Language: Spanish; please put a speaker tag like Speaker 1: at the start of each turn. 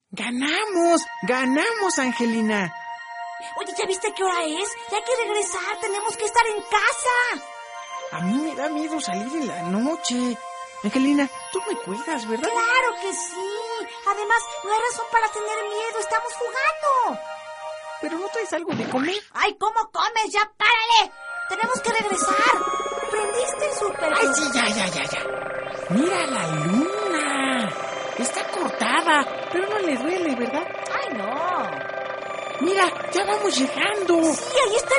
Speaker 1: ¡Ganamos, Angelina!
Speaker 2: Oye, ¿ya viste qué hora es? Ya hay que regresar, tenemos que estar en casa.
Speaker 1: A mí me da miedo salir en la noche. Angelina, tú me cuidas, ¿verdad?
Speaker 2: ¡Claro que sí! Además, no hay razón para tener miedo, estamos jugando.
Speaker 1: ¿Pero no traes algo de comer?
Speaker 2: ¡Ay, cómo comes! ¡Ya párale! Tenemos que regresar. ¿Prendiste el súper?
Speaker 1: ¡Ay, sí, ya! ¡Mira la luna! Está cortada, pero no le duele, ¿verdad?
Speaker 2: ¡Ay, no!
Speaker 1: ¡Mira, ya vamos llegando!
Speaker 2: Sí, ahí está